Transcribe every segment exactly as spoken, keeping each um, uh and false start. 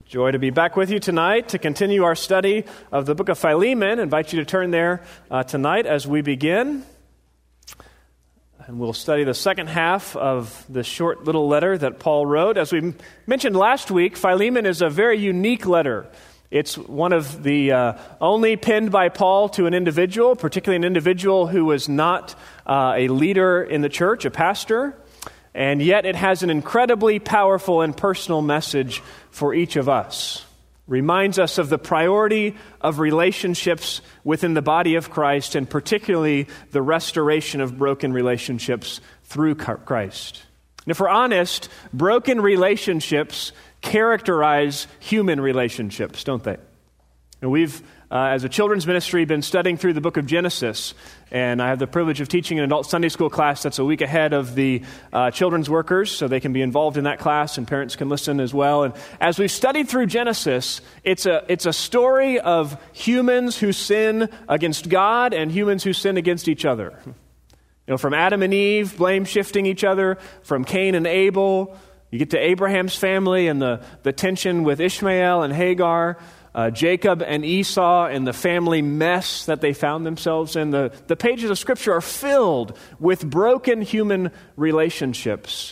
Joy to be back with you tonight to continue our study of the book of Philemon. I invite you to turn there uh, tonight as we begin. And we'll study the second half of the short little letter that Paul wrote. As we mentioned last week, Philemon is a very unique letter. It's one of the uh, only penned by Paul to an individual, particularly an individual who was not uh, a leader in the church, a pastor. And yet it has an incredibly powerful and personal message for each of us. Reminds us of the priority of relationships within the body of Christ, and particularly the restoration of broken relationships through Christ. And if we're honest, broken relationships characterize human relationships, don't they? And we've, uh, as a children's ministry, been studying through the book of Genesis, and I have the privilege of teaching an adult Sunday school class that's a week ahead of the uh, children's workers, so they can be involved in that class, and parents can listen as well. And as we've studied through Genesis, it's a it's a story of humans who sin against God and humans who sin against each other. You know, from Adam and Eve, blame shifting each other, from Cain and Abel. You get to Abraham's family and the, the tension with Ishmael and Hagar, uh, Jacob and Esau and the family mess that they found themselves in. The, the pages of Scripture are filled with broken human relationships.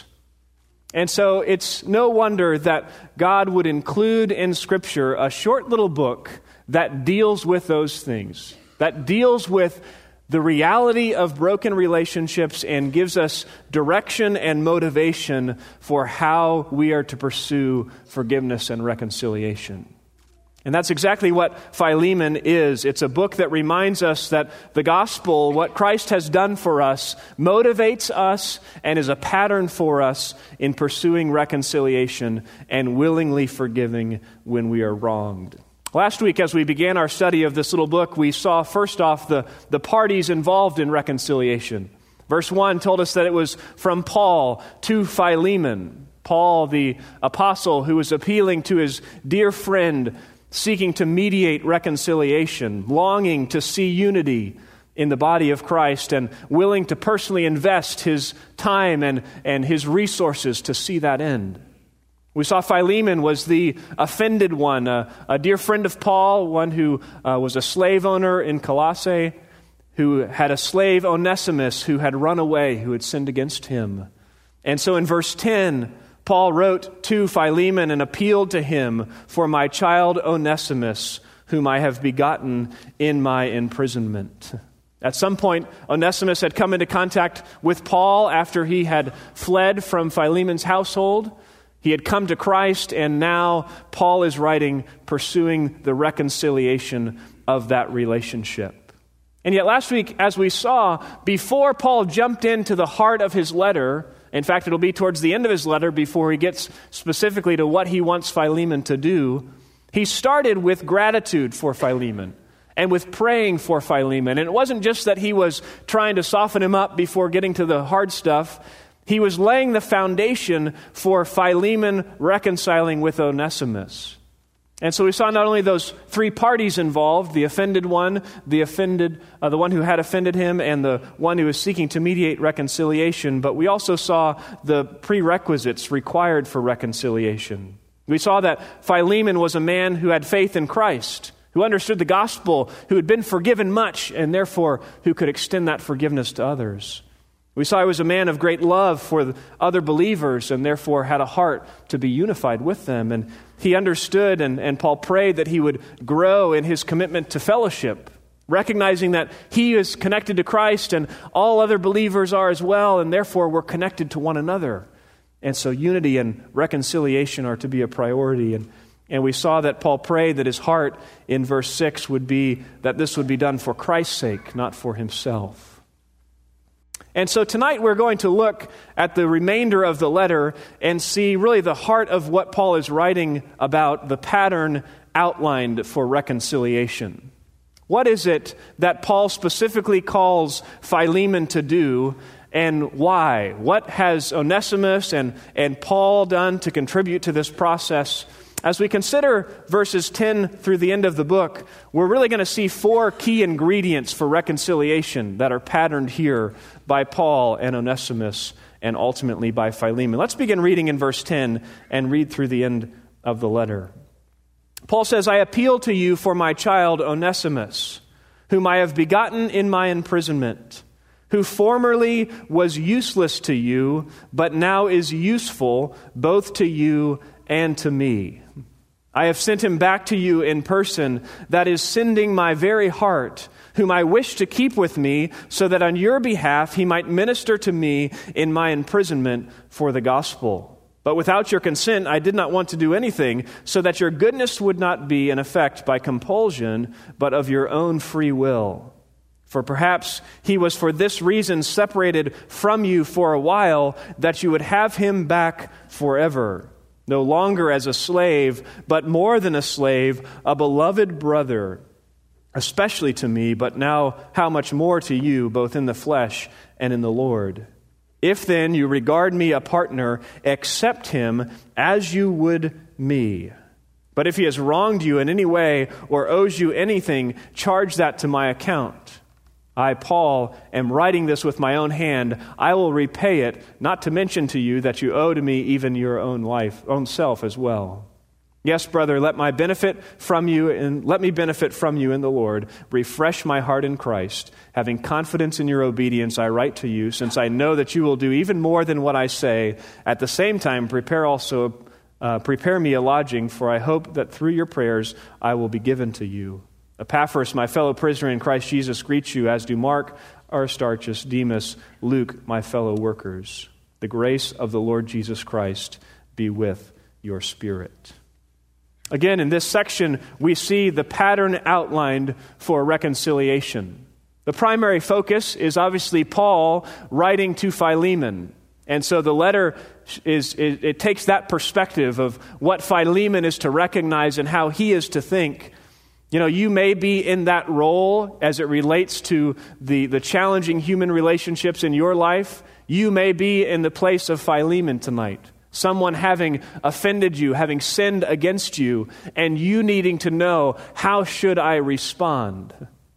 And so it's no wonder that God would include in Scripture a short little book that deals with those things, that deals with the reality of broken relationships and gives us direction and motivation for how we are to pursue forgiveness and reconciliation. And that's exactly what Philemon is. It's a book that reminds us that the gospel, what Christ has done for us, motivates us and is a pattern for us in pursuing reconciliation and willingly forgiving when we are wronged. Last week, as we began our study of this little book, we saw first off the, the parties involved in reconciliation. Verse one told us that it was from Paul to Philemon. Paul, the apostle who was appealing to his dear friend, seeking to mediate reconciliation, longing to see unity in the body of Christ, and willing to personally invest his time and, and his resources to see that end. We saw Philemon was the offended one, a, a dear friend of Paul, one who uh, was a slave owner in Colossae, who had a slave, Onesimus, who had run away, who had sinned against him. And so in verse ten, Paul wrote to Philemon and appealed to him for my child Onesimus, whom I have begotten in my imprisonment. At some point, Onesimus had come into contact with Paul after he had fled from Philemon's household. He had come to Christ, and now Paul is writing, pursuing the reconciliation of that relationship. And yet last week, as we saw, before Paul jumped into the heart of his letter, in fact, it'll be towards the end of his letter before he gets specifically to what he wants Philemon to do, he started with gratitude for Philemon and with praying for Philemon. And it wasn't just that he was trying to soften him up before getting to the hard stuff. He was laying the foundation for Philemon reconciling with Onesimus. And so we saw not only those three parties involved, the offended one, the offended, uh, the one who had offended him, and the one who was seeking to mediate reconciliation, but we also saw the prerequisites required for reconciliation. We saw that Philemon was a man who had faith in Christ, who understood the gospel, who had been forgiven much, and therefore who could extend that forgiveness to others. We saw he was a man of great love for other believers and therefore had a heart to be unified with them. And he understood, and, and Paul prayed that he would grow in his commitment to fellowship, recognizing that he is connected to Christ and all other believers are as well, and therefore we're connected to one another. And so unity and reconciliation are to be a priority. And, and we saw that Paul prayed that his heart in verse six would be that this would be done for Christ's sake, not for himself. And so tonight we're going to look at the remainder of the letter and see really the heart of what Paul is writing about, the pattern outlined for reconciliation. What is it that Paul specifically calls Philemon to do, and why? What has Onesimus and, and Paul done to contribute to this process? As we consider verses ten through the end of the book, we're really going to see four key ingredients for reconciliation that are patterned here by Paul and Onesimus and ultimately by Philemon. Let's begin reading in verse ten and read through the end of the letter. Paul says, I appeal to you for my child Onesimus, whom I have begotten in my imprisonment, who formerly was useless to you, but now is useful both to you and to me. I have sent him back to you in person, that is sending my very heart, whom I wish to keep with me, so that on your behalf he might minister to me in my imprisonment for the gospel. But without your consent, I did not want to do anything, so that your goodness would not be in effect by compulsion, but of your own free will. For perhaps he was for this reason separated from you for a while, that you would have him back forever, no longer as a slave, but more than a slave, a beloved brother, especially to me, but now how much more to you, both in the flesh and in the Lord. If then you regard me a partner, accept him as you would me. But if he has wronged you in any way or owes you anything, charge that to my account. I, Paul, am writing this with my own hand. I will repay it, not to mention to you that you owe to me even your own life, own self as well. Yes, brother, let my benefit from you and let me benefit from you in the Lord. Refresh my heart in Christ. Having confidence in your obedience, I write to you, since I know that you will do even more than what I say. At the same time, prepare also uh, prepare me a lodging, for I hope that through your prayers I will be given to you. Epaphras, my fellow prisoner in Christ Jesus, greets you, as do Mark, Aristarchus, Demas, Luke, my fellow workers. The grace of the Lord Jesus Christ be with your spirit. Again, in this section, we see the pattern outlined for reconciliation. The primary focus is obviously Paul writing to Philemon. And so the letter is, it, it takes that perspective of what Philemon is to recognize and how he is to think. You know, you may be in that role as it relates to the, the challenging human relationships in your life. You may be in the place of Philemon tonight. Someone having offended you, having sinned against you, and you needing to know, how should I respond?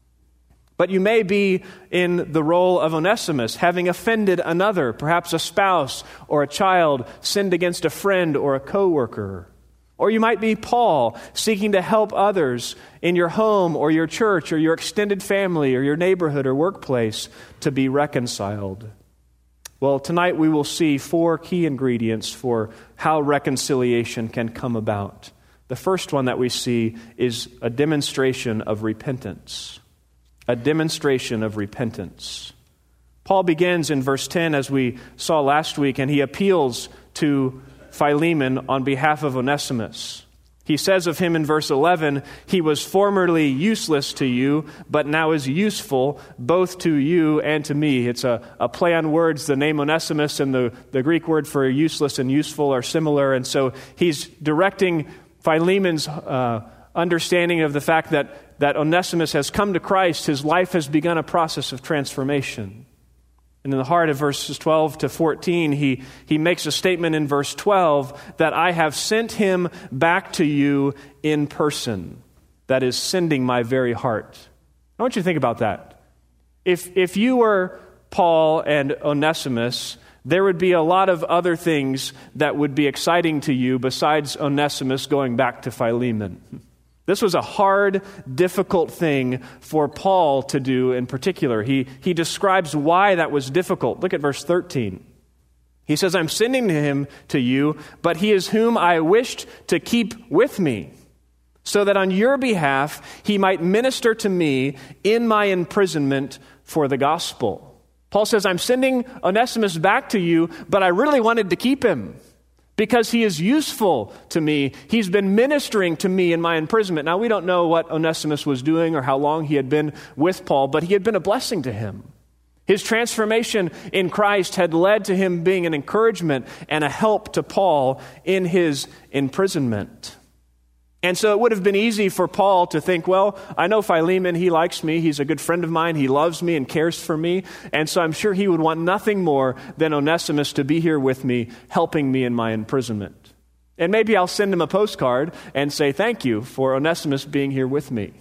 But you may be in the role of Onesimus, having offended another, perhaps a spouse or a child, sinned against a friend or a coworker. Or you might be Paul, seeking to help others in your home or your church or your extended family or your neighborhood or workplace to be reconciled. Well, tonight we will see four key ingredients for how reconciliation can come about. The first one that we see is a demonstration of repentance. A demonstration of repentance. Paul begins in verse ten, as we saw last week, and he appeals to Philemon on behalf of Onesimus. He says of him in verse eleven, he was formerly useless to you, but now is useful both to you and to me. It's a, a play on words. The name Onesimus and the, the Greek word for useless and useful are similar. And so he's directing Philemon's uh, understanding of the fact that, that Onesimus has come to Christ. His life has begun a process of transformation. And in the heart of verses twelve to fourteen, he, he makes a statement in verse twelve that I have sent him back to you in person. That is, sending my very heart. I want you to think about that. If, if you were Paul and Onesimus, there would be a lot of other things that would be exciting to you besides Onesimus going back to Philemon. This was a hard, difficult thing for Paul to do in particular. He, he describes why that was difficult. Look at verse thirteen. He says, I'm sending him to you, but he is whom I wished to keep with me, so that on your behalf he might minister to me in my imprisonment for the gospel. Paul says, I'm sending Onesimus back to you, but I really wanted to keep him, because he is useful to me. He's been ministering to me in my imprisonment. Now, we don't know what Onesimus was doing or how long he had been with Paul, but he had been a blessing to him. His transformation in Christ had led to him being an encouragement and a help to Paul in his imprisonment. And so it would have been easy for Paul to think, well, I know Philemon, he likes me, he's a good friend of mine, he loves me and cares for me, and so I'm sure he would want nothing more than Onesimus to be here with me, helping me in my imprisonment. And maybe I'll send him a postcard and say thank you for Onesimus being here with me.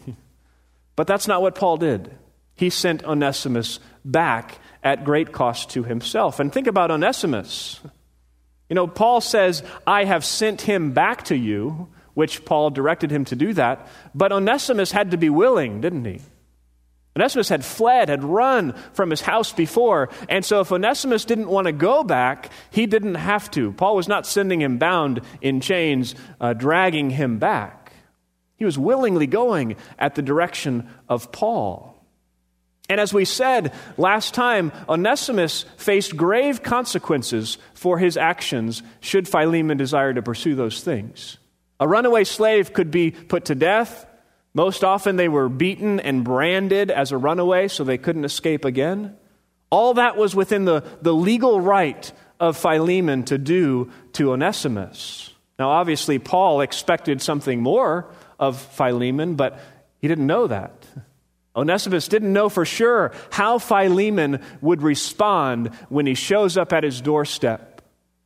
But that's not what Paul did. He sent Onesimus back at great cost to himself. And think about Onesimus. You know, Paul says, I have sent him back to you, which Paul directed him to do that. But Onesimus had to be willing, didn't he? Onesimus had fled, had run from his house before. And so if Onesimus didn't want to go back, he didn't have to. Paul was not sending him bound in chains, uh, dragging him back. He was willingly going at the direction of Paul. And as we said last time, Onesimus faced grave consequences for his actions should Philemon desire to pursue those things. A runaway slave could be put to death. Most often they were beaten and branded as a runaway so they couldn't escape again. All that was within the, the legal right of Philemon to do to Onesimus. Now obviously Paul expected something more of Philemon, but he didn't know that. Onesimus didn't know for sure how Philemon would respond when he shows up at his doorstep.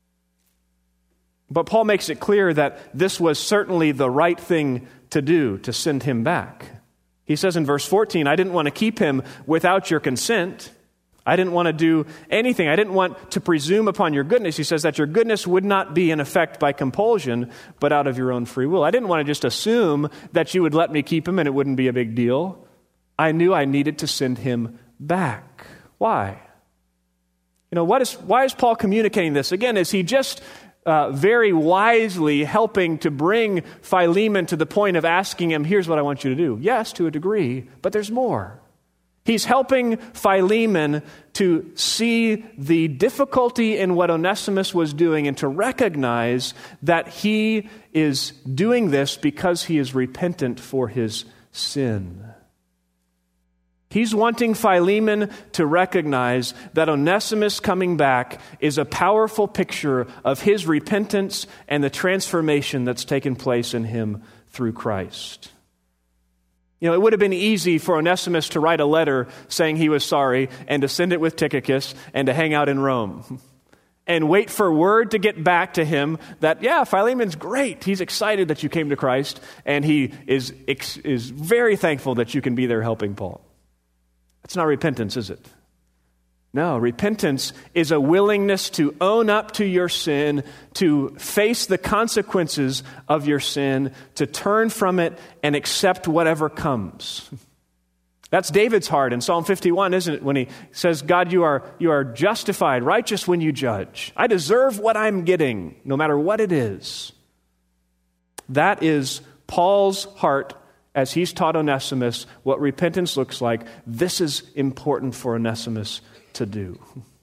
But Paul makes it clear that this was certainly the right thing to do, to send him back. He says in verse fourteen, I didn't want to keep him without your consent. I didn't want to do anything. I didn't want to presume upon your goodness. He says that your goodness would not be in effect by compulsion, but out of your own free will. I didn't want to just assume that you would let me keep him and it wouldn't be a big deal. I knew I needed to send him back. Why? You know, what is, why is Paul communicating this? Again, is he just uh, very wisely helping to bring Philemon to the point of asking him, here's what I want you to do? Yes, to a degree, but there's more. He's helping Philemon to see the difficulty in what Onesimus was doing and to recognize that he is doing this because he is repentant for his sin. He's wanting Philemon to recognize that Onesimus coming back is a powerful picture of his repentance and the transformation that's taken place in him through Christ. You know, it would have been easy for Onesimus to write a letter saying he was sorry and to send it with Tychicus and to hang out in Rome and wait for word to get back to him that, yeah, Philemon's great. He's excited that you came to Christ, and he is, is very thankful that you can be there helping Paul. That's not repentance, is it? No, repentance is a willingness to own up to your sin, to face the consequences of your sin, to turn from it and accept whatever comes. That's David's heart in Psalm fifty-one, isn't it? When he says, God, you are, you are justified, righteous when you judge. I deserve what I'm getting, no matter what it is. That is Paul's heart as he's taught Onesimus what repentance looks like. This is important for Onesimus to do.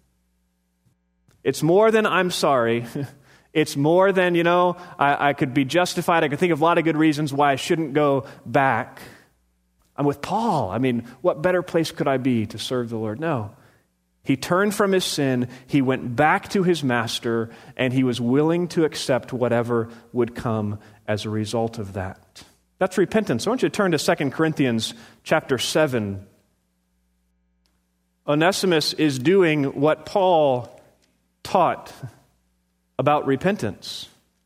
It's more than I'm sorry. It's more than, you know, I, I could be justified. I could think of a lot of good reasons why I shouldn't go back. I'm with Paul. I mean, what better place could I be to serve the Lord? No. He turned from his sin, he went back to his master, and he was willing to accept whatever would come as a result of that. That's repentance. I want you to turn to Second Corinthians chapter seven. Onesimus is doing what Paul taught about repentance.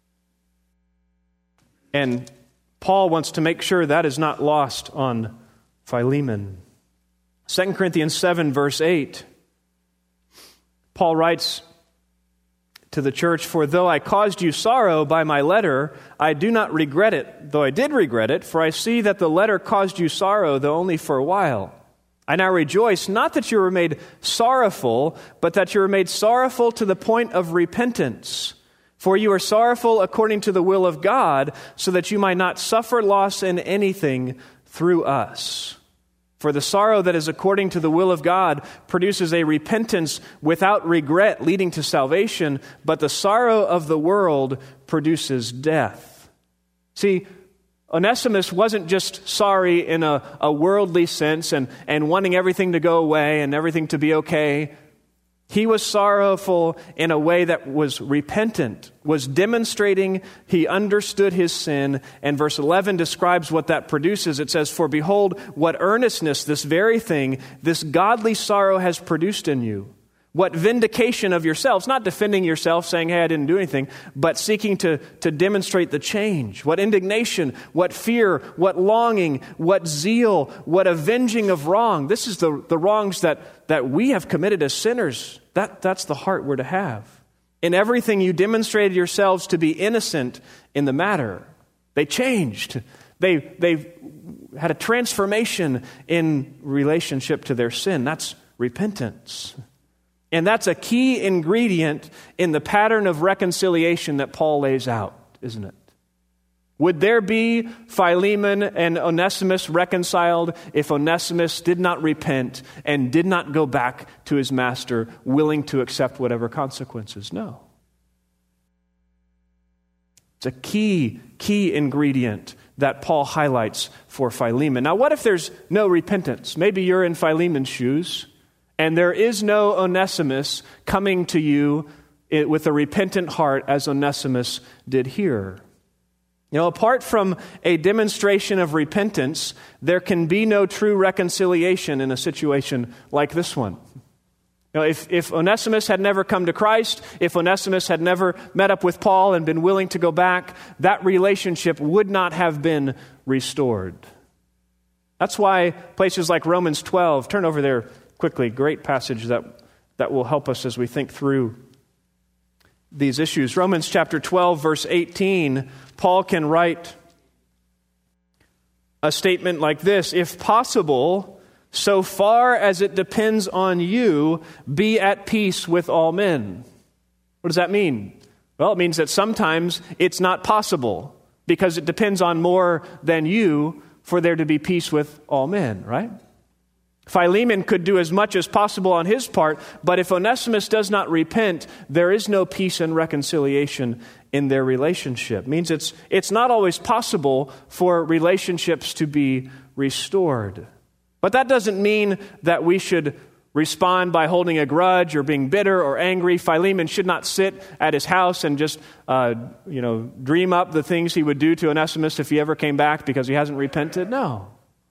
And Paul wants to make sure that is not lost on Philemon. Second Corinthians seven, verse eight. Paul writes to the church, for though I caused you sorrow by my letter, I do not regret it, though I did regret it, for I see that the letter caused you sorrow, though only for a while. I now rejoice, not that you were made sorrowful, but that you were made sorrowful to the point of repentance. For you are sorrowful according to the will of God, so that you might not suffer loss in anything through us. For the sorrow that is according to the will of God produces a repentance without regret leading to salvation, but the sorrow of the world produces death. See, Onesimus wasn't just sorry in a, a worldly sense and, and wanting everything to go away and everything to be okay. He was sorrowful in a way that was repentant, was demonstrating he understood his sin. And verse eleven describes what that produces. It says, for behold, what earnestness this very thing, this godly sorrow has produced in you. What vindication of yourselves, not defending yourself, saying, hey, I didn't do anything, but seeking to, to demonstrate the change. What indignation, what fear, what longing, what zeal, what avenging of wrong. This is the, the wrongs that, that we have committed as sinners. That, that's the heart we're to have. In everything you demonstrated yourselves to be innocent in the matter. They changed. They, they had a transformation in relationship to their sin. That's repentance. And that's a key ingredient in the pattern of reconciliation that Paul lays out, isn't it? Would there be Philemon and Onesimus reconciled if Onesimus did not repent and did not go back to his master, willing to accept whatever consequences? No. It's a key, key ingredient that Paul highlights for Philemon. Now, what if there's no repentance? Maybe you're in Philemon's shoes, and there is no Onesimus coming to you with a repentant heart as Onesimus did here. You know, apart from a demonstration of repentance, there can be no true reconciliation in a situation like this one. You know, if, if Onesimus had never come to Christ, if Onesimus had never met up with Paul and been willing to go back, that relationship would not have been restored. That's why places like Romans twelve, turn over there quickly, great passage that, that will help us as we think through these issues. Romans chapter twelve, verse eighteen, Paul can write a statement like this: if possible, so far as it depends on you, be at peace with all men. What does that mean? Well, it means that sometimes it's not possible because it depends on more than you for there to be peace with all men, right? Philemon could do as much as possible on his part, but if Onesimus does not repent, there is no peace and reconciliation in their relationship. It means it's it's not always possible for relationships to be restored. But that doesn't mean that we should respond by holding a grudge or being bitter or angry. Philemon should not sit at his house and just uh, you know, dream up the things he would do to Onesimus if he ever came back because he hasn't repented. No.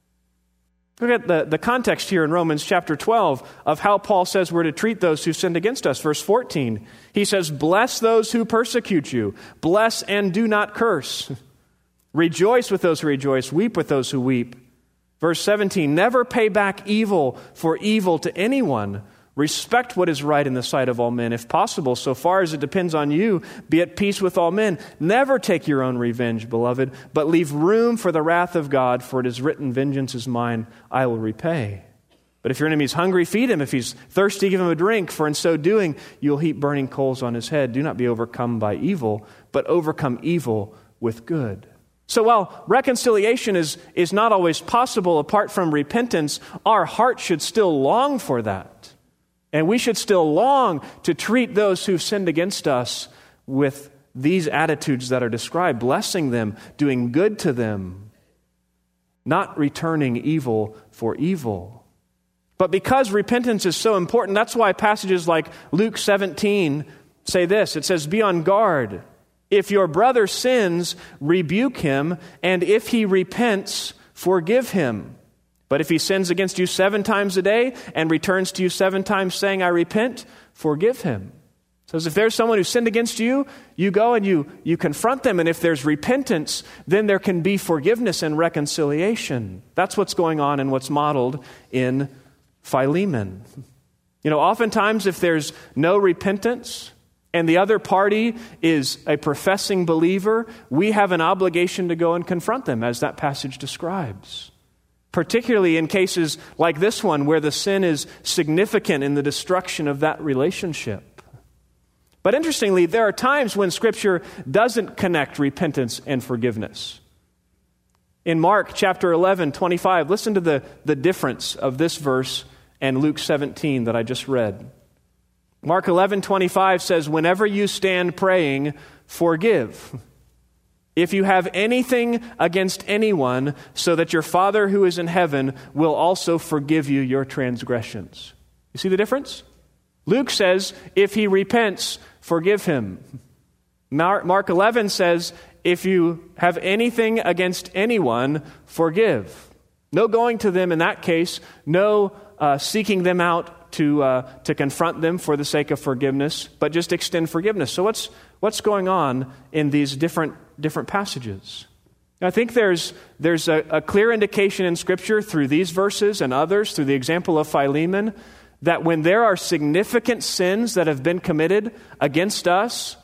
Look at the, the context here in Romans chapter twelve of how Paul says we're to treat those who sinned against us. Verse fourteen, he says, bless those who persecute you. Bless and do not curse. Rejoice with those who rejoice. Weep with those who weep. Verse seventeen, never pay back evil for evil to anyone. Respect what is right in the sight of all men. If possible, so far as it depends on you, be at peace with all men. Never take your own revenge, beloved, but leave room for the wrath of God, for it is written, vengeance is mine, I will repay. But if your enemy is hungry, feed him. If he's thirsty, give him a drink, for in so doing, you'll heap burning coals on his head. Do not be overcome by evil, but overcome evil with good. So while reconciliation is, is not always possible apart from repentance, our heart should still long for that. And we should still long to treat those who've sinned against us with these attitudes that are described, blessing them, doing good to them, not returning evil for evil. But because repentance is so important, that's why passages like Luke seventeen say this. It says, be on guard. If your brother sins, rebuke him, and if he repents, forgive him. But if he sins against you seven times a day and returns to you seven times saying, I repent, forgive him. So if there's someone who sinned against you, you go and you, you confront them. And if there's repentance, then there can be forgiveness and reconciliation. That's what's going on and what's modeled in Philemon. You know, oftentimes if there's no repentance and the other party is a professing believer, we have an obligation to go and confront them, as that passage describes. Particularly in cases like this one, where the sin is significant in the destruction of that relationship. But interestingly, there are times when Scripture doesn't connect repentance and forgiveness. In Mark chapter eleven, twenty-five, listen to the, the difference of this verse and Luke seventeen that I just read. Mark eleven, twenty-five says, whenever you stand praying, forgive. If you have anything against anyone, so that your Father who is in heaven will also forgive you your transgressions. You see the difference? Luke says, if he repents, forgive him. Mark eleven says, if you have anything against anyone, forgive. No going to them in that case, no uh, seeking them out to uh, to confront them for the sake of forgiveness, but just extend forgiveness. So what's what's going on in these different different passages? I think there's there's a, a clear indication in Scripture through these verses and others, through the example of Philemon, that when there are significant sins that have been committed against us,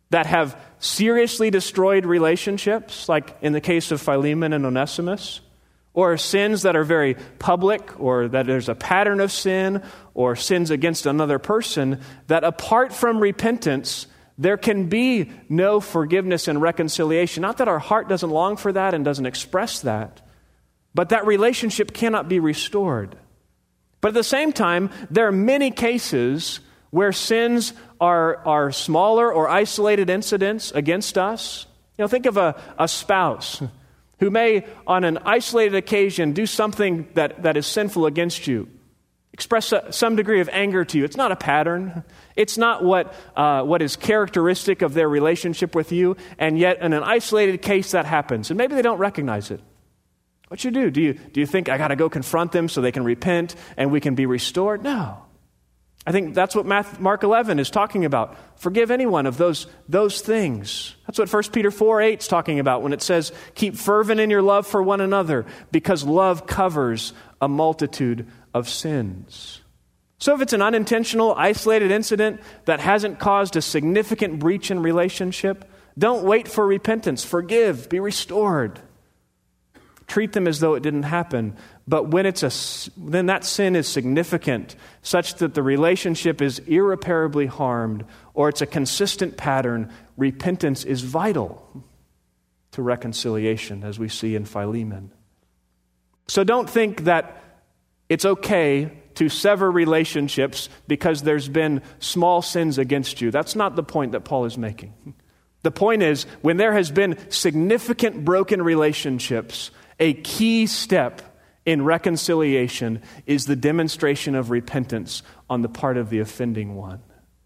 that have seriously destroyed relationships, like in the case of Philemon and Onesimus, or sins that are very public, or that there's a pattern of sin, or sins against another person, that apart from repentance, there can be no forgiveness and reconciliation. Not that our heart doesn't long for that and doesn't express that, but that relationship cannot be restored. But at the same time, there are many cases where sins are, are smaller or isolated incidents against us. You know, think of a, a spouse who may, on an isolated occasion, do something that, that is sinful against you, express a, some degree of anger to you. It's not a pattern. It's not what uh, what is characteristic of their relationship with you, and yet in an isolated case that happens, and maybe they don't recognize it. What you do? Do you, do you think, I got to go confront them so they can repent and we can be restored? No. I think that's what Mark eleven is talking about. Forgive anyone of those, those things. That's what First Peter four eight is talking about when it says, keep fervent in your love for one another, because love covers a multitude of sins. So if it's an unintentional, isolated incident that hasn't caused a significant breach in relationship, don't wait for repentance. Forgive, be restored. Treat them as though it didn't happen. But when it's a, then that sin is significant, such that the relationship is irreparably harmed, or it's a consistent pattern, repentance is vital to reconciliation, as we see in Philemon. So don't think that it's okay to sever relationships because there's been small sins against you. That's not the point that Paul is making. The point is, when there has been significant broken relationships, a key step in reconciliation is the demonstration of repentance on the part of the offending one.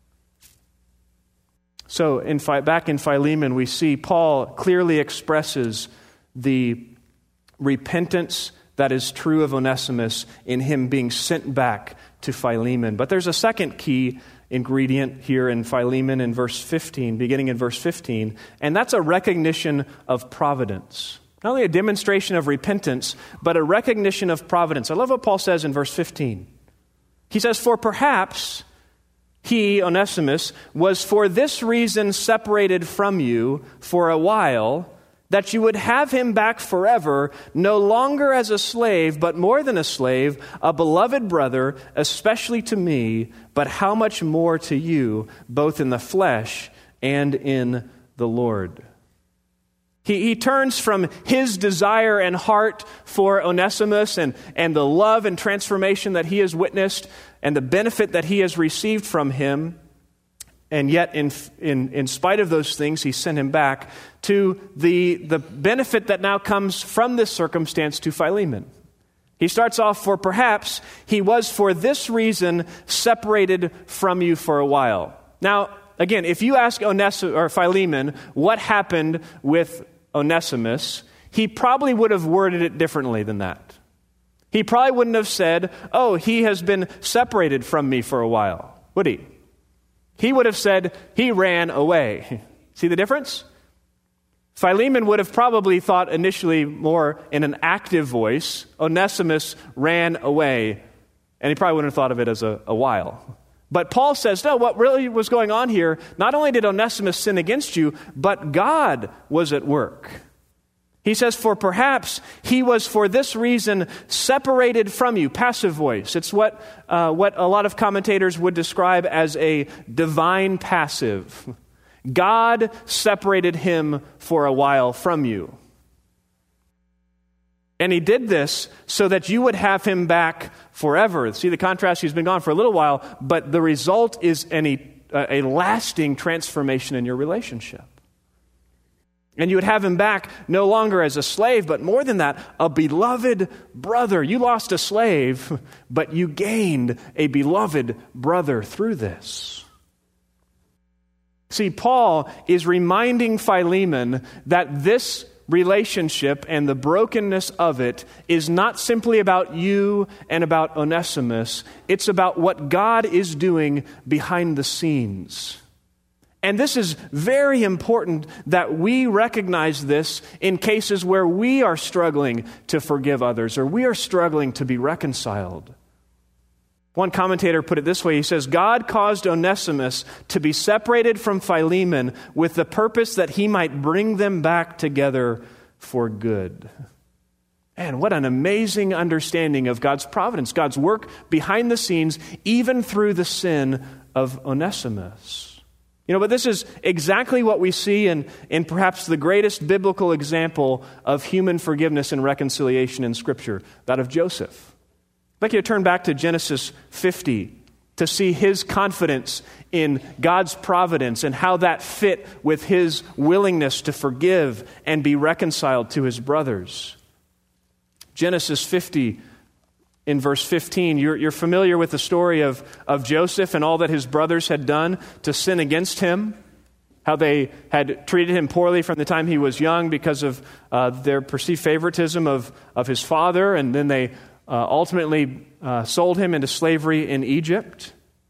So in, back in Philemon, we see Paul clearly expresses the repentance that is true of Onesimus in him being sent back to Philemon. But there's a second key ingredient here in Philemon in verse fifteen, beginning in verse fifteen, and that's a recognition of providence. Not only a demonstration of repentance, but a recognition of providence. I love what Paul says in verse fifteen. He says, for perhaps he, Onesimus, was for this reason separated from you for a while, that you would have him back forever, no longer as a slave, but more than a slave, a beloved brother, especially to me, but how much more to you, both in the flesh and in the Lord. He, he turns from his desire and heart for Onesimus and, and the love and transformation that he has witnessed and the benefit that he has received from him. And yet, in, in, in spite of those things, he sent him back to the, the benefit that now comes from this circumstance to Philemon. He starts off, for perhaps he was for this reason separated from you for a while. Now, again, if you ask Onesimus or Philemon what happened with Onesimus, he probably would have worded it differently than that. He probably wouldn't have said, oh, he has been separated from me for a while, would he? He would have said, he ran away. See the difference? Philemon would have probably thought initially more in an active voice. Onesimus ran away. And he probably wouldn't have thought of it as a, a while. But Paul says, no, what really was going on here, not only did Onesimus sin against you, but God was at work. He says, for perhaps he was for this reason separated from you. Passive voice. It's what uh, what a lot of commentators would describe as a divine passive. God separated him for a while from you. And he did this so that you would have him back forever. See the contrast? He's been gone for a little while, but the result is any, uh, a lasting transformation in your relationship. And you would have him back no longer as a slave, but more than that, a beloved brother. You lost a slave, but you gained a beloved brother through this. See, Paul is reminding Philemon that this relationship and the brokenness of it is not simply about you and about Onesimus. It's about what God is doing behind the scenes. And this is very important that we recognize this in cases where we are struggling to forgive others or we are struggling to be reconciled. One commentator put it this way. He says, God caused Onesimus to be separated from Philemon with the purpose that he might bring them back together for good. And what an amazing understanding of God's providence, God's work behind the scenes, even through the sin of Onesimus. You know, but this is exactly what we see in, in perhaps the greatest biblical example of human forgiveness and reconciliation in Scripture, that of Joseph. I'd like you to turn back to Genesis fifty to see his confidence in God's providence and how that fit with his willingness to forgive and be reconciled to his brothers. Genesis fifty, in verse fifteen, you're, you're familiar with the story of, of Joseph and all that his brothers had done to sin against him, how they had treated him poorly from the time he was young because of uh, their perceived favoritism of, of his father, and then they uh, ultimately uh, sold him into slavery in Egypt.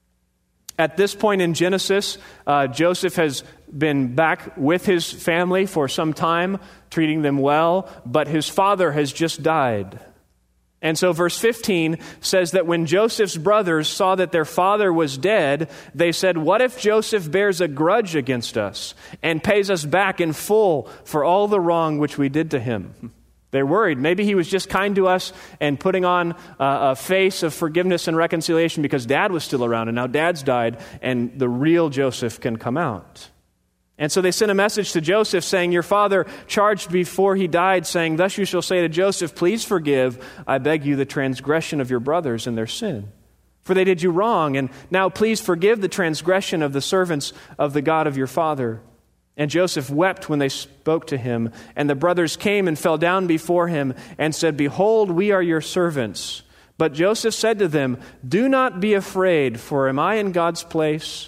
At this point in Genesis, uh, Joseph has been back with his family for some time, treating them well, but his father has just died. And so verse fifteen says that when Joseph's brothers saw that their father was dead, they said, "What if Joseph bears a grudge against us and pays us back in full for all the wrong which we did to him?" They're worried. Maybe he was just kind to us and putting on uh, a face of forgiveness and reconciliation because Dad was still around, and now Dad's died, and the real Joseph can come out. And so they sent a message to Joseph saying, "Your father charged before he died, saying, 'Thus you shall say to Joseph, please forgive, I beg you, the transgression of your brothers and their sin. For they did you wrong, and now please forgive the transgression of the servants of the God of your father.' And Joseph wept when they spoke to him. And the brothers came and fell down before him and said, 'Behold, we are your servants.' But Joseph said to them, 'Do not be afraid, for am I in God's place?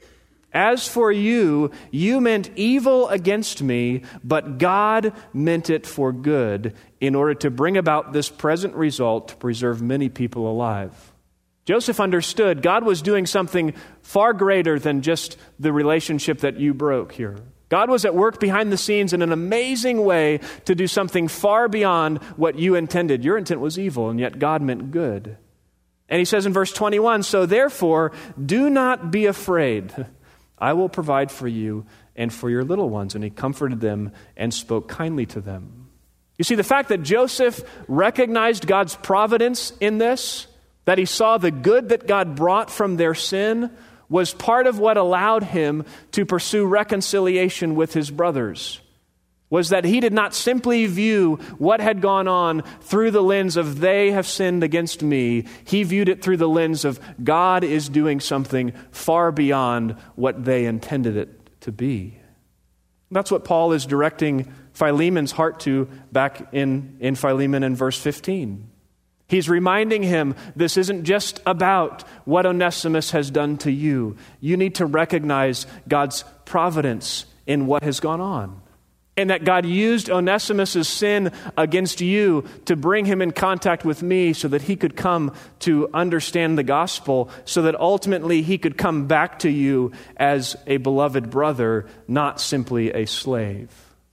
As for you, you meant evil against me, but God meant it for good, in order to bring about this present result to preserve many people alive.'" Joseph understood God was doing something far greater than just the relationship that you broke here. God was at work behind the scenes in an amazing way to do something far beyond what you intended. Your intent was evil, and yet God meant good. And he says in verse twenty-one, "So therefore, do not be afraid. I will provide for you and for your little ones." And he comforted them and spoke kindly to them. You see, the fact that Joseph recognized God's providence in this, that he saw the good that God brought from their sin, was part of what allowed him to pursue reconciliation with his brothers. Was that he did not simply view what had gone on through the lens of "they have sinned against me." He viewed it through the lens of God is doing something far beyond what they intended it to be. That's what Paul is directing Philemon's heart to back in, in Philemon in verse fifteen. He's reminding him this isn't just about what Onesimus has done to you. You need to recognize God's providence in what has gone on. And that God used Onesimus' sin against you to bring him in contact with me so that he could come to understand the gospel, so that ultimately he could come back to you as a beloved brother, not simply a slave.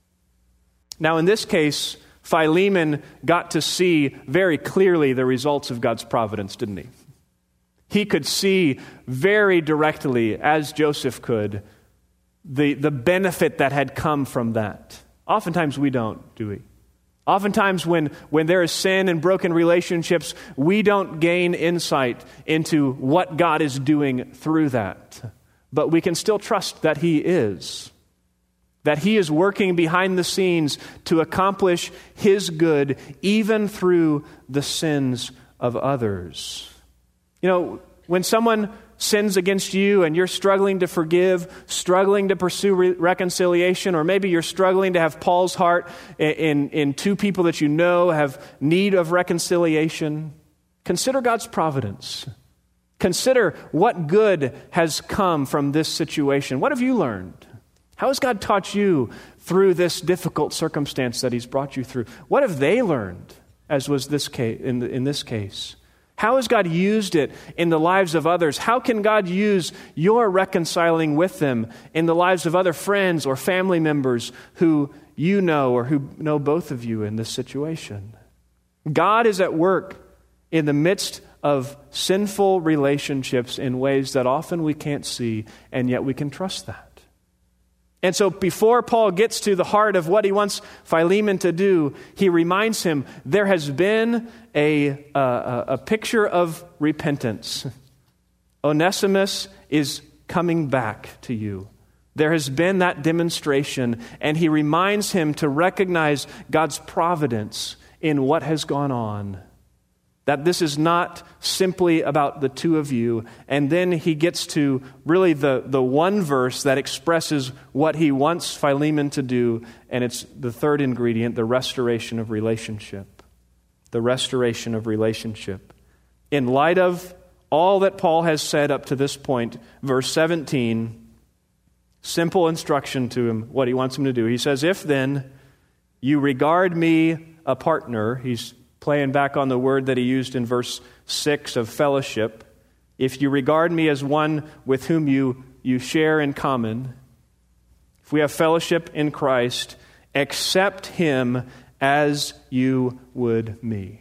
Now in this case, Philemon got to see very clearly the results of God's providence, didn't he? He could see very directly, as Joseph could, the, the benefit that had come from that. Oftentimes we don't, do we? Oftentimes when, when there is sin and broken relationships, we don't gain insight into what God is doing through that. But we can still trust that He is. That He is working behind the scenes to accomplish His good, even through the sins of others. You know, when someone sins against you and you're struggling to forgive, struggling to pursue re- reconciliation, or maybe you're struggling to have Paul's heart in, in, in two people that you know have need of reconciliation, consider God's providence. Consider what good has come from this situation. What have you learned? How has God taught you through this difficult circumstance that He's brought you through? What have they learned, as was this case, in, the, in this case? How has God used it in the lives of others? How can God use your reconciling with them in the lives of other friends or family members who you know or who know both of you in this situation? God is at work in the midst of sinful relationships in ways that often we can't see, and yet we can trust that. And so before Paul gets to the heart of what he wants Philemon to do, he reminds him there has been a, a, a picture of repentance. Onesimus is coming back to you. There has been that demonstration, and he reminds him to recognize God's providence in what has gone on. That this is not simply about the two of you. And then he gets to really the, the one verse that expresses what he wants Philemon to do, and it's the third ingredient, the restoration of relationship. The restoration of relationship. In light of all that Paul has said up to this point, verse seventeen, simple instruction to him, what he wants him to do. He says, if then you regard me a partner, he's playing back on the word that he used in verse six of fellowship. If you regard me as one with whom you, you share in common, if we have fellowship in Christ, accept him as you would me.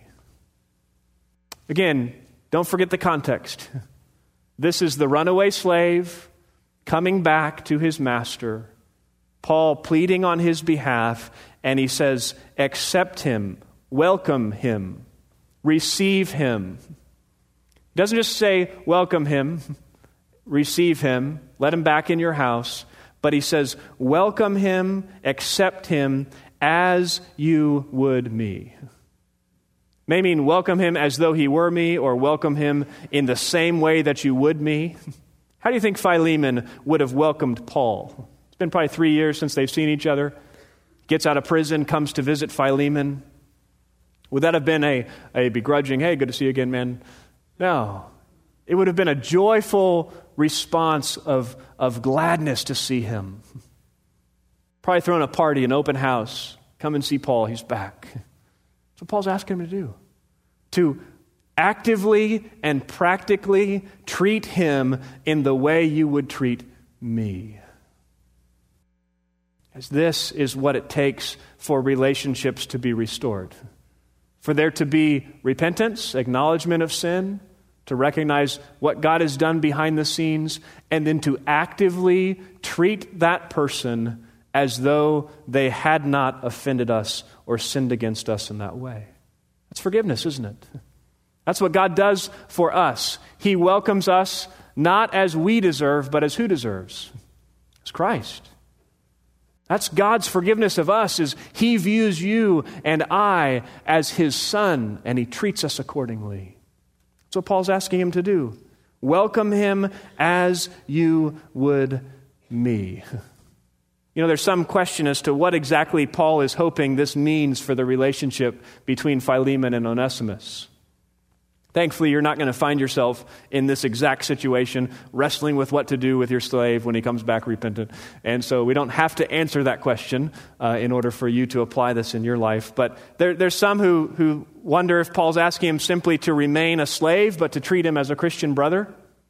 Again, don't forget the context. This is the runaway slave coming back to his master, Paul pleading on his behalf, and he says, accept him. Welcome him. Receive him. He doesn't just say, welcome him, receive him, let him back in your house, but he says, welcome him, accept him as you would me. May mean welcome him as though he were me, or welcome him in the same way that you would me. How do you think Philemon would have welcomed Paul? It's been probably three years since they've seen each other. Gets out of prison, comes to visit Philemon. Would that have been a, a begrudging, hey, good to see you again, man? No. It would have been a joyful response of, of gladness to see him. Probably thrown a party, an open house. Come and see Paul, he's back. That's what Paul's asking him to do. To actively and practically treat him in the way you would treat me. As this is what it takes for relationships to be restored. For there to be repentance, acknowledgement of sin, to recognize what God has done behind the scenes, and then to actively treat that person as though they had not offended us or sinned against us in that way. That's forgiveness, isn't it? That's what God does for us. He welcomes us not as we deserve, but as who deserves? As Christ. That's God's forgiveness of us, is He views you and I as His Son, and He treats us accordingly. That's what Paul's asking him to do. Welcome him as you would me. You know, there's some question as to what exactly Paul is hoping this means for the relationship between Philemon and Onesimus. Thankfully, you're not going to find yourself in this exact situation, wrestling with what to do with your slave when he comes back repentant. And so we don't have to answer that question uh, in order for you to apply this in your life. But there, there's some who, who wonder if Paul's asking him simply to remain a slave, but to treat him as a Christian brother.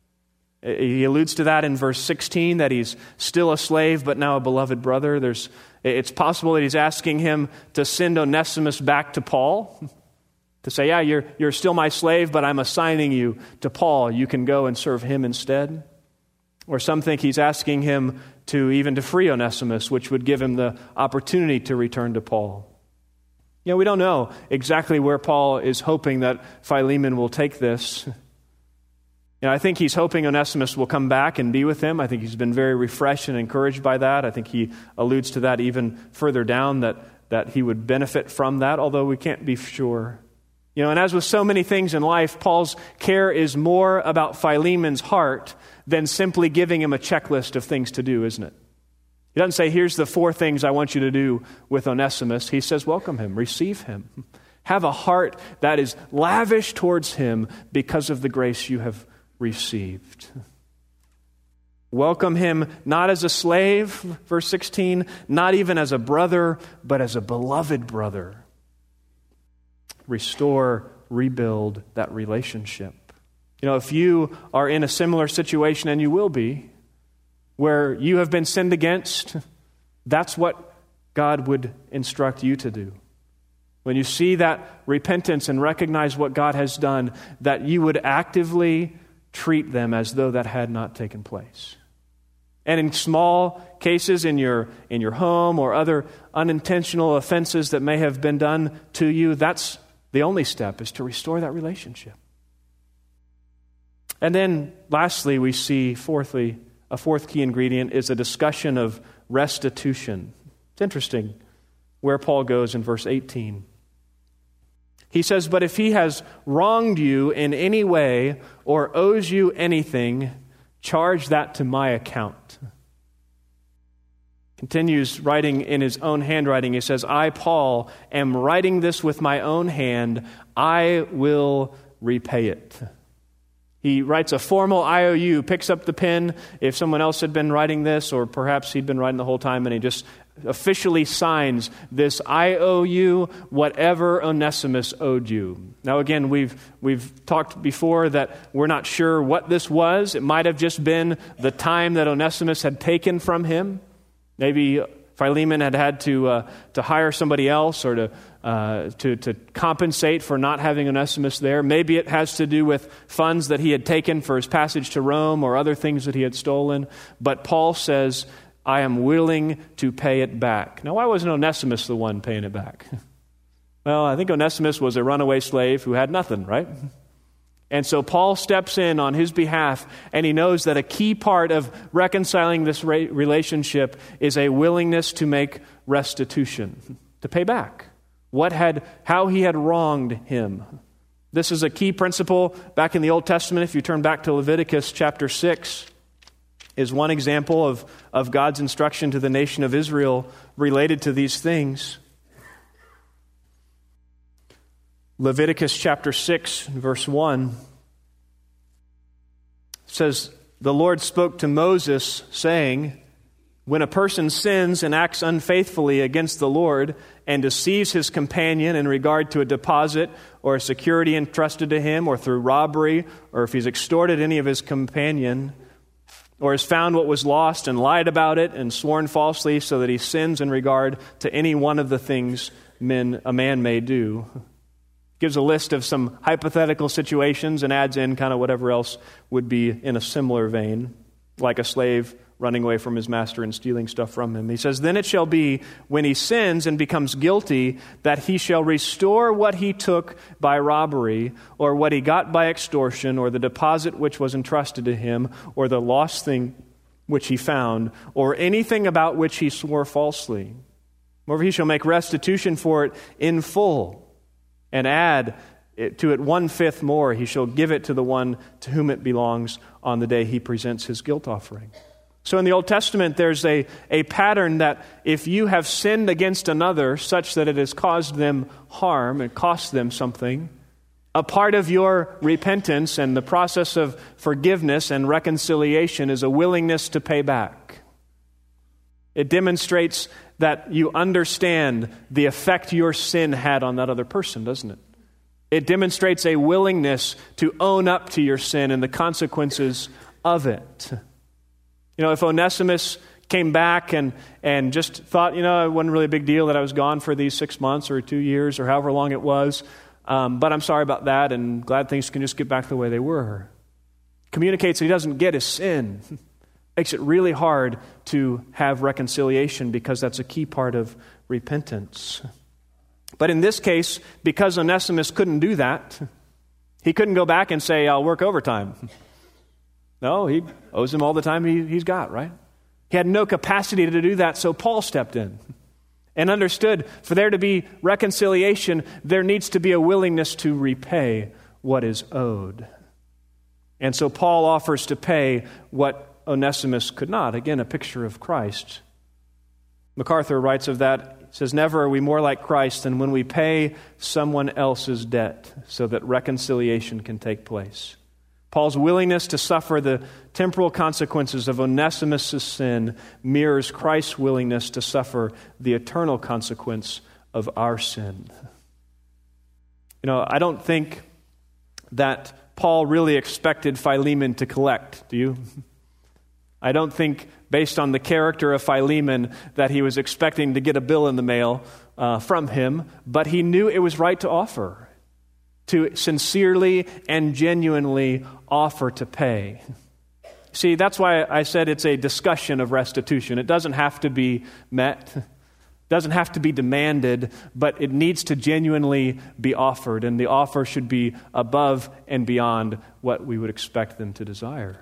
He alludes to that in verse sixteen, that he's still a slave, but now a beloved brother. There's, it's possible that he's asking him to send Onesimus back to Paul. To say, yeah, you're, you're still my slave, but I'm assigning you to Paul. You can go and serve him instead. Or some think he's asking him to even to free Onesimus, which would give him the opportunity to return to Paul. You know, we don't know exactly where Paul is hoping that Philemon will take this. You know, I think he's hoping Onesimus will come back and be with him. I think he's been very refreshed and encouraged by that. I think he alludes to that even further down, that, that he would benefit from that, although we can't be sure. You know, and as with so many things in life, Paul's care is more about Philemon's heart than simply giving him a checklist of things to do, isn't it? He doesn't say, here's the four things I want you to do with Onesimus. He says, welcome him, receive him. Have a heart that is lavish towards him because of the grace you have received. Welcome him not as a slave, verse sixteen, not even as a brother, but as a beloved brother. Restore, rebuild that relationship. You know, if you are in a similar situation, and you will be, where you have been sinned against, that's what God would instruct you to do. when you see that repentance and recognize what God has done, that you would actively treat them as though that had not taken place. And in small cases in your in your home or other unintentional offenses that may have been done to you, that's the only step, is to restore that relationship. And then lastly, we see fourthly, a fourth key ingredient is a discussion of restitution. It's interesting where Paul goes in verse eighteen. He says, "But if he has wronged you in any way or owes you anything, charge that to my account." Continues writing in his own handwriting. He says, "I, Paul, am writing this with my own hand. I will repay it." He writes a formal I O U, picks up the pen if someone else had been writing this, or perhaps he'd been writing the whole time, and he just officially signs this I O U, whatever Onesimus owed you. Now again, we've we've talked before that we're not sure what this was. It might have just been the time that Onesimus had taken from him. Maybe Philemon had had to uh, to hire somebody else or to, uh, to to compensate for not having Onesimus there. Maybe it has to do with funds that he had taken for his passage to Rome or other things that he had stolen. But Paul says, "I am willing to pay it back." Now, why wasn't Onesimus the one paying it back? Well, I think Onesimus was a runaway slave who had nothing, right? And so Paul steps in on his behalf, and he knows that a key part of reconciling this re- relationship is a willingness to make restitution, to pay back what had, how he had wronged him. This is a key principle back in the Old Testament. If you turn back to Leviticus chapter six, is one example of, of God's instruction to the nation of Israel related to these things. Leviticus chapter six, verse one says, "The Lord spoke to Moses, saying, when a person sins and acts unfaithfully against the Lord and deceives his companion in regard to a deposit or a security entrusted to him, or through robbery, or if he's extorted any of his companion, or has found what was lost and lied about it and sworn falsely, so that he sins in regard to any one of the things men a man may do." Gives a list of some hypothetical situations and adds in kind of whatever else would be in a similar vein, like a slave running away from his master and stealing stuff from him. He says, "Then it shall be, when he sins and becomes guilty, that he shall restore what he took by robbery, or what he got by extortion, or the deposit which was entrusted to him, or the lost thing which he found, or anything about which he swore falsely. Moreover, he shall make restitution for it in full, and add it to it one-fifth more. He shall give it to the one to whom it belongs on the day he presents his guilt offering." So in the Old Testament, there's a, a pattern that if you have sinned against another such that it has caused them harm and cost them something, a part of your repentance and the process of forgiveness and reconciliation is a willingness to pay back. It demonstrates that you understand the effect your sin had on that other person, doesn't it? It demonstrates a willingness to own up to your sin and the consequences of it. You know, if Onesimus came back and, and just thought, you know, it wasn't really a big deal that I was gone for these six months or two years or however long it was, um, but I'm sorry about that and glad things can just get back the way they were. Communicates that he doesn't get his sin. Makes it really hard to have reconciliation because that's a key part of repentance. But in this case, because Onesimus couldn't do that, he couldn't go back and say, "I'll work overtime." No, he owes him all the time he, he's got, right? He had no capacity to do that, so Paul stepped in and understood for there to be reconciliation, there needs to be a willingness to repay what is owed. And so Paul offers to pay what Onesimus could not. Again, a picture of Christ. MacArthur writes of that, he says, "Never are we more like Christ than when we pay someone else's debt so that reconciliation can take place." Paul's willingness to suffer the temporal consequences of Onesimus' sin mirrors Christ's willingness to suffer the eternal consequence of our sin. You know, I don't think that Paul really expected Philemon to collect, do you? I don't think, based on the character of Philemon, that he was expecting to get a bill in the mail uh, from him, but he knew it was right to offer, to sincerely and genuinely offer to pay. See, that's why I said it's a discussion of restitution. It doesn't have to be met, doesn't have to be demanded, but it needs to genuinely be offered, and the offer should be above and beyond what we would expect them to desire.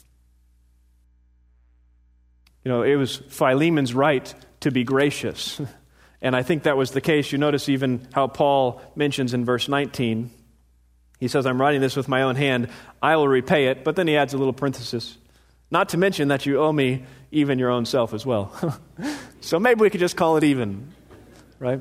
You know, it was Philemon's right to be gracious, and I think that was the case. You notice even how Paul mentions in verse nineteen, he says, I'm writing this with my own hand, I will repay it, but then he adds a little parenthesis, not to mention that you owe me even your own self as well. So maybe we could just call it even, right?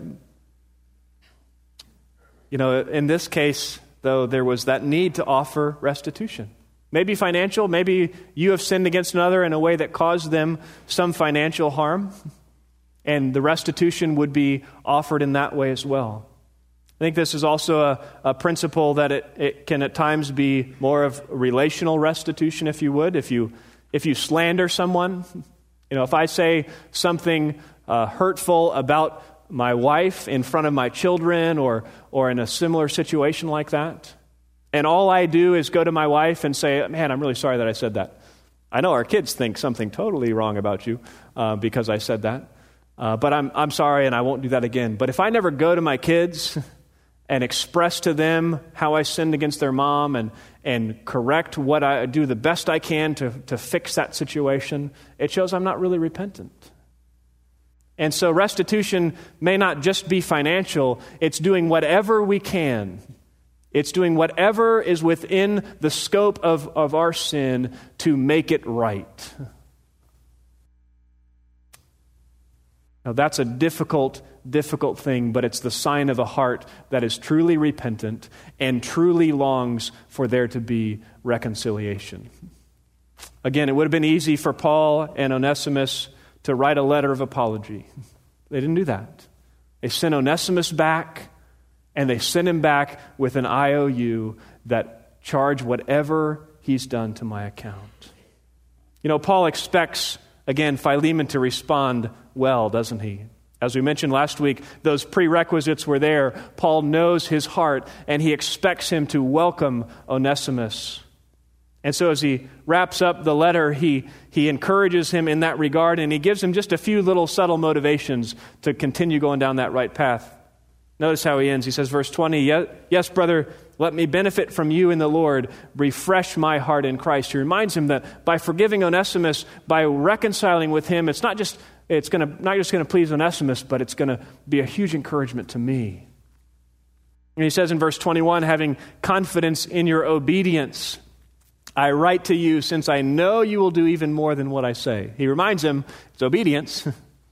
You know, in this case, though, there was that need to offer restitution. Maybe financial, maybe you have sinned against another in a way that caused them some financial harm, and the restitution would be offered in that way as well. I think this is also a, a principle that it, it can at times be more of relational restitution, if you would. If you if you slander someone, you know, if I say something uh, hurtful about my wife in front of my children or or in a similar situation like that, and all I do is go to my wife and say, man, I'm really sorry that I said that. I know our kids think something totally wrong about you uh, because I said that, uh, but I'm I'm sorry and I won't do that again. But if I never go to my kids and express to them how I sinned against their mom and and correct what I do the best I can to, to fix that situation, it shows I'm not really repentant. And so restitution may not just be financial, it's doing whatever we can. It's doing whatever is within the scope of, of our sin to make it right. Now that's a difficult, difficult thing, but it's the sign of a heart that is truly repentant and truly longs for there to be reconciliation. Again, it would have been easy for Paul and Onesimus to write a letter of apology. They didn't do that. They sent Onesimus back, and they sent him back with an I O U that charge whatever he's done to my account. You know, Paul expects, again, Philemon to respond well, doesn't he? As we mentioned last week, those prerequisites were there. Paul knows his heart, and he expects him to welcome Onesimus. And so as he wraps up the letter, he, he encourages him in that regard, and he gives him just a few little subtle motivations to continue going down that right path. Notice how he ends. He says, verse twenty, yes, brother, let me benefit from you in the Lord. Refresh my heart in Christ. He reminds him that by forgiving Onesimus, by reconciling with him, it's not just it's going to not just going to please Onesimus, but it's going to be a huge encouragement to me. And he says in verse twenty-one, having confidence in your obedience, I write to you since I know you will do even more than what I say. He reminds him it's obedience.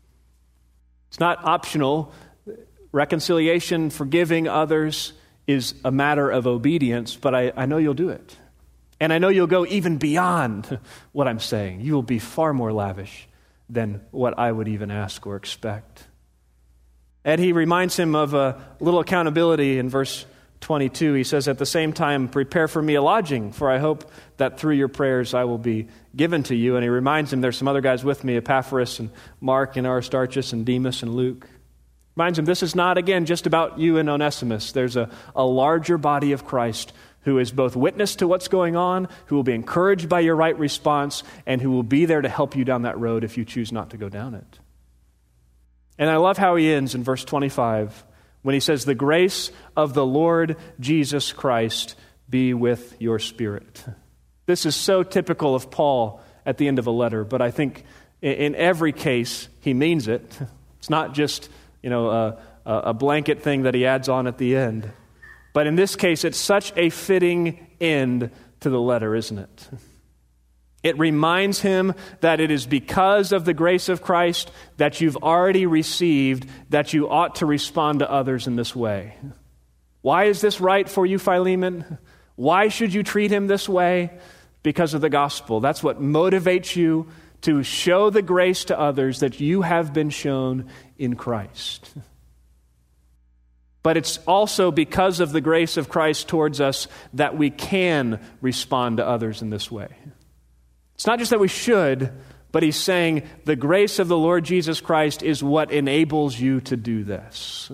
It's not optional. Reconciliation, forgiving others is a matter of obedience, but I, I know you'll do it. And I know you'll go even beyond what I'm saying. You will be far more lavish than what I would even ask or expect. And he reminds him of a little accountability in verse twenty-two. He says, at the same time, prepare for me a lodging, for I hope that through your prayers I will be given to you. And he reminds him there's some other guys with me, Epaphras and Mark and Aristarchus and Demas and Luke. Reminds him this is not, again, just about you and Onesimus. There's a, a larger body of Christ who is both witness to what's going on, who will be encouraged by your right response, and who will be there to help you down that road if you choose not to go down it. And I love how he ends in verse twenty-five when he says, the grace of the Lord Jesus Christ be with your spirit. This is so typical of Paul at the end of a letter, but I think in every case he means it. It's not just you know, a, a blanket thing that he adds on at the end. But in this case, it's such a fitting end to the letter, isn't it? It reminds him that it is because of the grace of Christ that you've already received that you ought to respond to others in this way. Why is this right for you, Philemon? Why should you treat him this way? Because of the gospel. That's what motivates you to show the grace to others that you have been shown in Christ. But it's also because of the grace of Christ towards us that we can respond to others in this way. It's not just that we should, But he's saying the grace of the Lord Jesus Christ is what enables you to do this.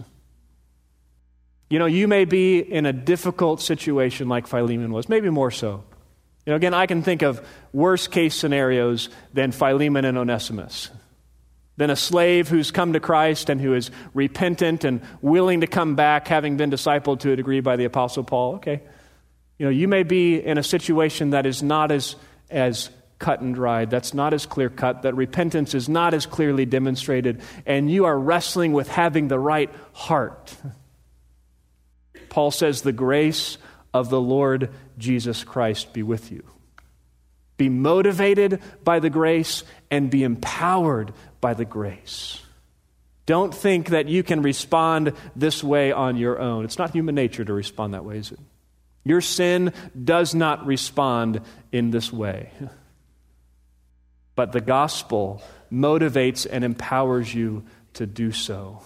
You know, you may be in a difficult situation like Philemon was, maybe more so. You know, again, I can think of worse case scenarios than Philemon and Onesimus. Than a slave who's come to Christ and who is repentant and willing to come back, having been discipled to a degree by the Apostle Paul. Okay, you know, you may be in a situation that is not as, as cut and dried, that's not as clear cut, that repentance is not as clearly demonstrated, and you are wrestling with having the right heart. Paul says, the grace of the Lord Jesus Christ be with you. Be motivated by the grace and be empowered by the grace. Don't think that you can respond this way on your own. It's not human nature to respond that way, is it? Your sin does not respond in this way. But the gospel motivates and empowers you to do so.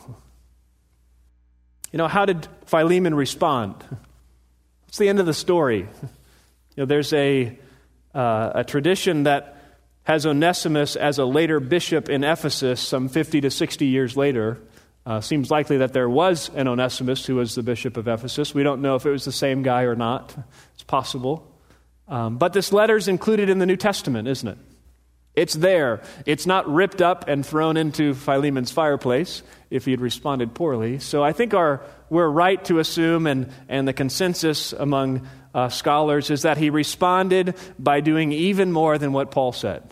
You know, how did Philemon respond? It's the end of the story. You know, there's a uh, a tradition that has Onesimus as a later bishop in Ephesus, some fifty to sixty years later. Uh, seems likely that there was an Onesimus who was the bishop of Ephesus. We don't know if it was the same guy or not. It's possible. Um, but this letter is included in the New Testament, isn't it? It's there. It's not ripped up and thrown into Philemon's fireplace if he had responded poorly. So I think our we're right to assume, and, and the consensus among uh, scholars is that he responded by doing even more than what Paul said.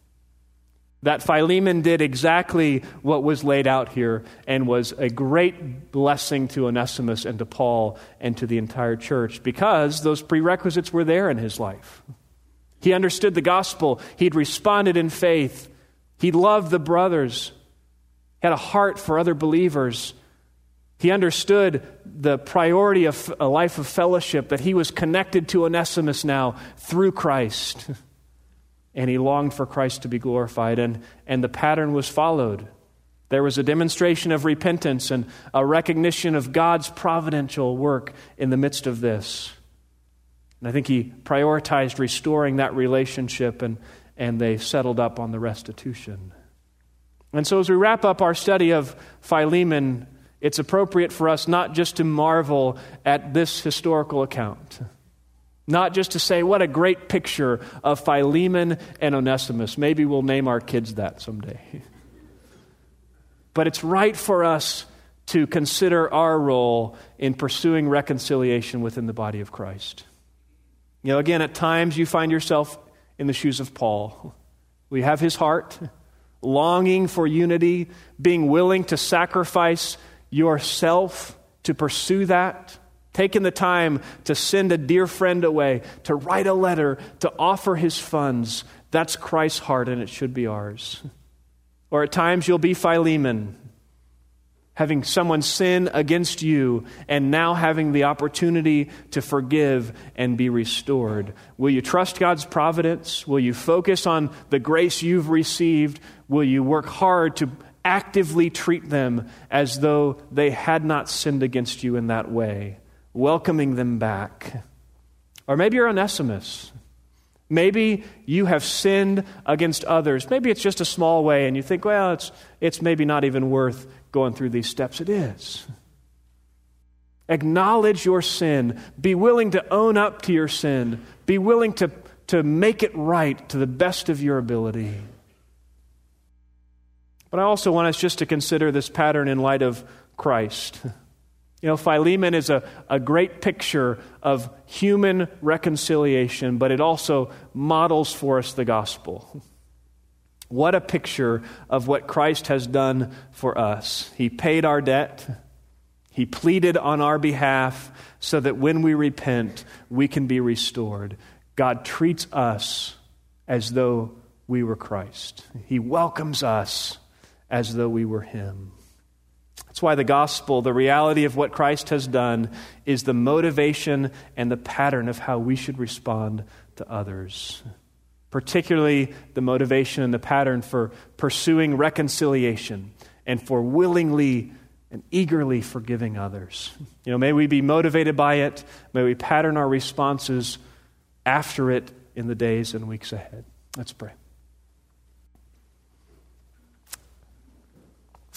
That Philemon did exactly what was laid out here and was a great blessing to Onesimus and to Paul and to the entire church because those prerequisites were there in his life. He understood the gospel. He'd responded in faith. He loved the brothers. He had a heart for other believers. He understood the priority of a life of fellowship, that he was connected to Onesimus now through Christ. And he longed for Christ to be glorified, and, and the pattern was followed. There was a demonstration of repentance and a recognition of God's providential work in the midst of this. And I think he prioritized restoring that relationship, and, and they settled up on the restitution. And so as we wrap up our study of Philemon, it's appropriate for us not just to marvel at this historical account, not just to say, what a great picture of Philemon and Onesimus. Maybe we'll name our kids that someday. But it's right for us to consider our role in pursuing reconciliation within the body of Christ. You know, again, at times you find yourself in the shoes of Paul. We have his heart, longing for unity, being willing to sacrifice yourself to pursue that, taking the time to send a dear friend away, to write a letter, to offer his funds. That's Christ's heart, and it should be ours. Or at times you'll be Philemon, having someone sin against you and now having the opportunity to forgive and be restored. Will you trust God's providence? Will you focus on the grace you've received? Will you work hard to actively treat them as though they had not sinned against you in that way, welcoming them back? Or maybe you're Onesimus. Maybe you have sinned against others. Maybe it's just a small way and you think, well, it's it's maybe not even worth going through these steps. It is. Acknowledge your sin. Be willing to own up to your sin. Be willing to, to make it right to the best of your ability. But I also want us just to consider this pattern in light of Christ. You know, Philemon is a, a great picture of human reconciliation, but it also models for us the gospel. What a picture of what Christ has done for us. He paid our debt. He pleaded on our behalf so that when we repent, we can be restored. God treats us as though we were Christ. He welcomes us as though we were Him. That's why the gospel, the reality of what Christ has done, is the motivation and the pattern of how we should respond to others. Particularly the motivation and the pattern for pursuing reconciliation and for willingly and eagerly forgiving others. You know, may we be motivated by it. May we pattern our responses after it in the days and weeks ahead. Let's pray.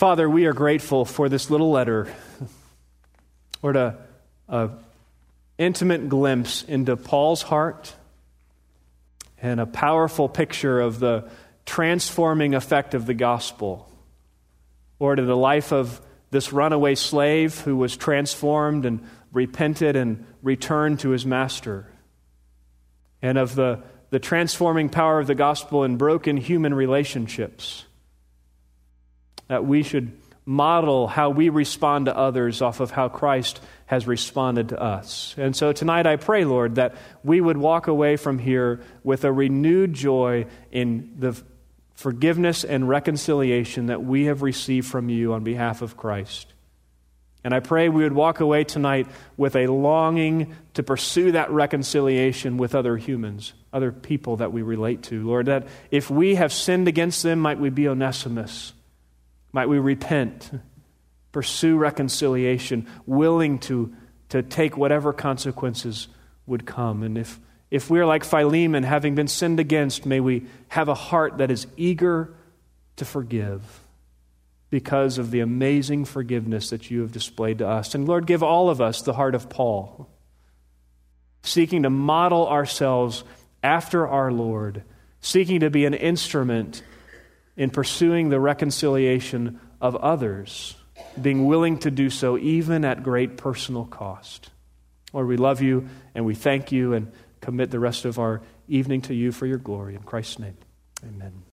Father, we are grateful for this little letter. Lord, a, a intimate glimpse into Paul's heart and a powerful picture of the transforming effect of the gospel. Lord, in the life of this runaway slave who was transformed and repented and returned to his master. And of the, the transforming power of the gospel in broken human relationships. That we should model how we respond to others off of how Christ has responded to us. And so tonight I pray, Lord, that we would walk away from here with a renewed joy in the forgiveness and reconciliation that we have received from you on behalf of Christ. And I pray we would walk away tonight with a longing to pursue that reconciliation with other humans, other people that we relate to. Lord, that if we have sinned against them, might we be Onesimus. Might we repent, pursue reconciliation, willing to, to take whatever consequences would come. And if, if we're like Philemon, having been sinned against, may we have a heart that is eager to forgive because of the amazing forgiveness that you have displayed to us. And Lord, give all of us the heart of Paul, seeking to model ourselves after our Lord, seeking to be an instrument in pursuing the reconciliation of others, being willing to do so even at great personal cost. Lord, we love you and we thank you and commit the rest of our evening to you for your glory. In Christ's name, amen.